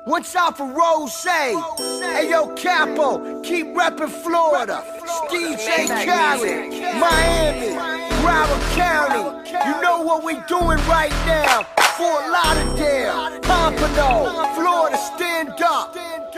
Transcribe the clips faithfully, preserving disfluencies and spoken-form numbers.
One time for Rose. Hey yo, Capo, keep reppin' Florida. Steve J. Khaled, Miami, Broward County. You know what we doing right now. Fort Lauderdale, Pompano, Florida, stand up.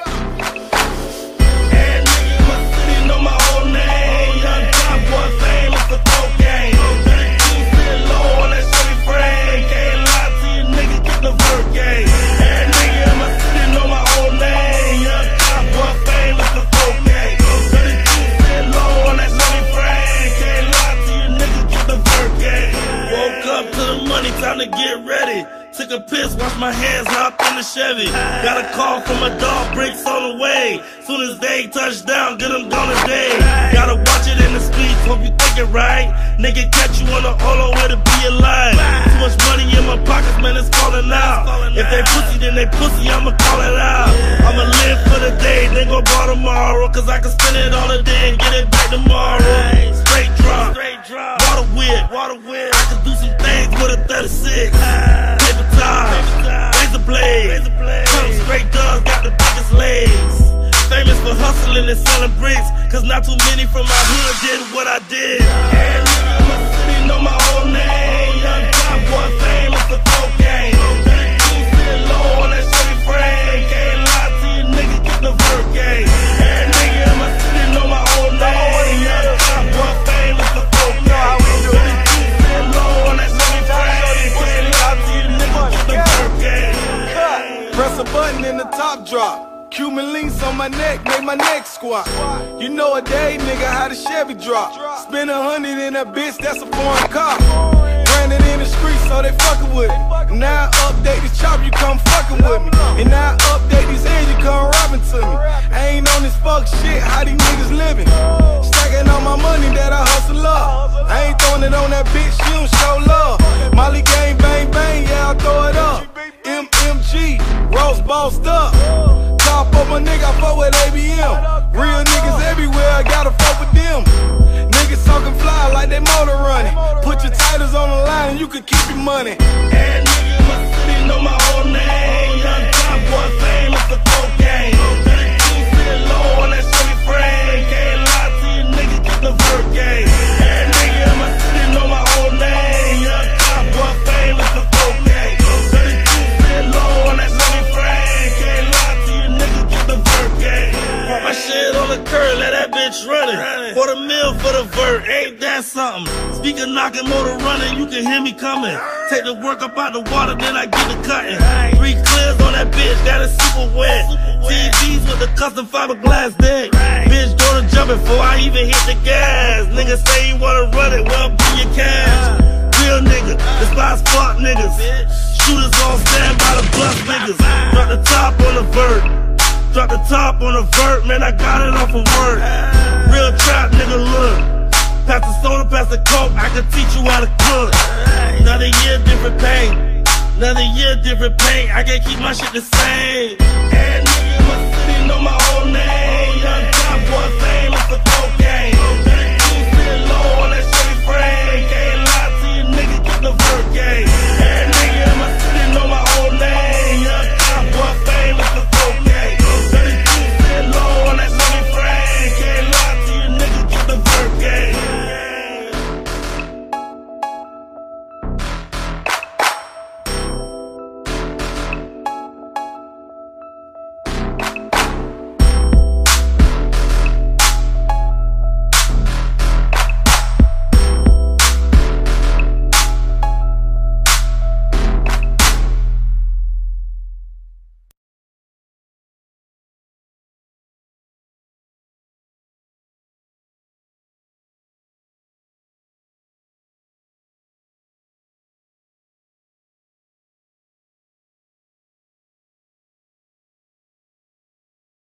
And nigga, my city know my whole name. Young top boy, famous for cocaine. thirty-two sit low on that Chevy frame. Can't lie to you, nigga, get the vert game. And nigga, my city know my whole name. Young top boy, famous for cocaine. thirty-two sit low on that Chevy frame. Can't lie to you, nigga, get the vert game. Woke up to the money, time to get ready. Took a piss, washed my hands, hopped in the Chevy. Got a call from a dog, bricks on the way. Soon as they touch down, get them gone today. Gotta watch it in the streets, hope you think it right. Nigga catch you on the holo way to be alive. Too much money in my pockets, man, it's falling out. If they pussy, then they pussy, I'ma call it out. I'ma live for the day, then go bar tomorrow. Cause I can spend it all the day and get it back tomorrow. Straight drop, water whip, water whip. I can do some things with a thirty-six. Paper time, razor blade. Come straight does, got the biggest legs. Famous for hustling and selling bricks. Cause not too many from my hood did what I did. And nigga, my city know my whole name. Young top boy, famous for cocaine. thirty-two sit low on that Chevy frame. Can't lie to you, nigga, get the vert game. And nigga, my city know my whole name. Young top boy, famous for cocaine. thirty-two sit low on that Chevy frame. Can't lie to you, nigga, get the vert game. Press a button and the top drop. Cuban links on my neck, make my neck squat. You know a day, nigga, how the Chevy drop. Spend a hundred in that bitch, that's a foreign car. Ran it in the streets, so they fucking with me. Now I update this chop, you come fucking with me. And now I update these hands, you come robbing to me. I ain't on this fuck shit, how these niggas living. Stacking all my money that I hustle up. I ain't throwing it on that bitch, she don't show love. Molly gang, bang, bang, yeah, I throw it up. M M G, Rose bossed up. Top up my nigga, I fuck with A B M. Real niggas everywhere, I gotta fuck with them. Niggas talking fly like they motor running. Put your titles on the line and you can keep your money. And nigga, my city know my whole name. Young top boy, famous for cocaine. thirty-two sit low on that Chevy frame. Can't lie to you, nigga, get the vert game. And nigga, my city know my whole name. Young top boy, famous for cocaine. thirty-two sit low on that Chevy frame. Can't lie to you, nigga, get the vert game. Put my shit on the curb, let that bitch run it. For the mill, for the vert, ain't that something? Speaker knocking, motor running, you can hear me coming. Take the work up out the water, then I get the cutting. Three clears on that bitch, got it super wet. T Vs with the custom fiberglass deck. Bitch doing a jumping before I even hit the gas. Niggas say you wanna run it, well, give your cash. Real nigga, despise fuck niggas. Shooters on stand by the bus niggas. Drop the top on the vert. Drop the top on the vert, man, I got it off of work. Real trap nigga, look. Pass the soda, pass the coke, I can teach you how to cook. Another year, different pain. Another year, different pain. I can't keep my shit the same.